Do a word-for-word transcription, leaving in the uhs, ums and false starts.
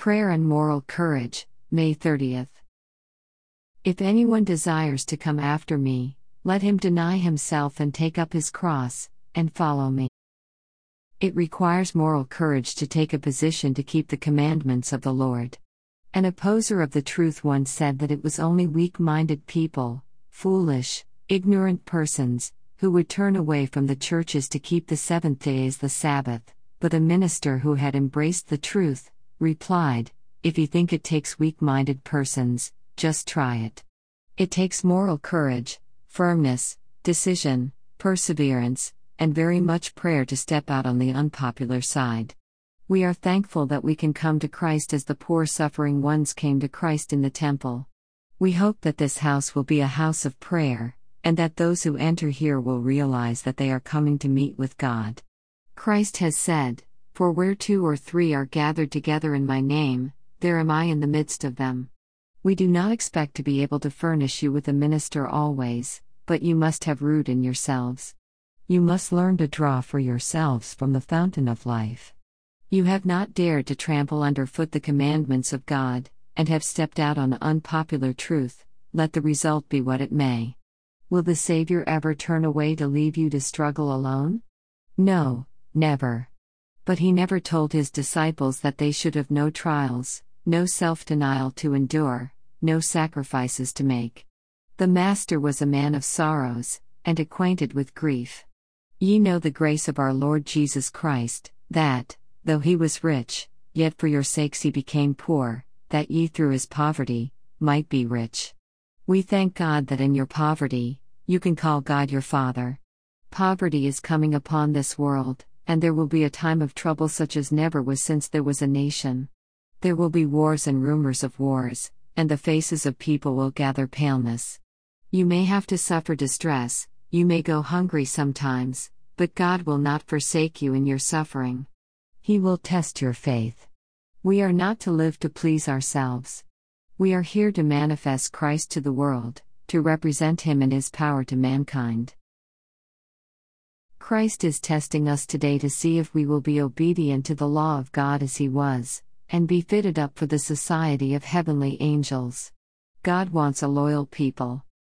Prayer and Moral Courage, May thirtieth. If anyone desires to come after me, let him deny himself and take up his cross, and follow me. It requires moral courage to take a position to keep the commandments of the Lord. An opposer of the truth once said that it was only weak-minded people, foolish, ignorant persons, who would turn away from the churches to keep the seventh day as the Sabbath, but a minister who had embraced the truth, replied, "If you think it takes weak-minded persons, just try it. It takes moral courage, firmness, decision, perseverance, and very much prayer to step out on the unpopular side." We are thankful that we can come to Christ as the poor suffering ones came to Christ in the temple. We hope that this house will be a house of prayer, and that those who enter here will realize that they are coming to meet with God. Christ has said, "For where two or three are gathered together in my name, there am I in the midst of them." We do not expect to be able to furnish you with a minister always, but you must have root in yourselves. You must learn to draw for yourselves from the fountain of life. You have not dared to trample underfoot the commandments of God, and have stepped out on unpopular truth, let the result be what it may. Will the Savior ever turn away to leave you to struggle alone? No, never. But he never told his disciples that they should have no trials, no self-denial to endure, no sacrifices to make. The Master was a man of sorrows, and acquainted with grief. Ye know the grace of our Lord Jesus Christ, that, though he was rich, yet for your sakes he became poor, that ye through his poverty might be rich. We thank God that in your poverty, you can call God your Father. Poverty is coming upon this world, and there will be a time of trouble such as never was since there was a nation. There will be wars and rumors of wars, and the faces of people will gather paleness. You may have to suffer distress, you may go hungry sometimes, but God will not forsake you in your suffering. He will test your faith. We are not to live to please ourselves. We are here to manifest Christ to the world, to represent Him and His power to mankind. Christ is testing us today to see if we will be obedient to the law of God as He was, and be fitted up for the society of heavenly angels. God wants a loyal people.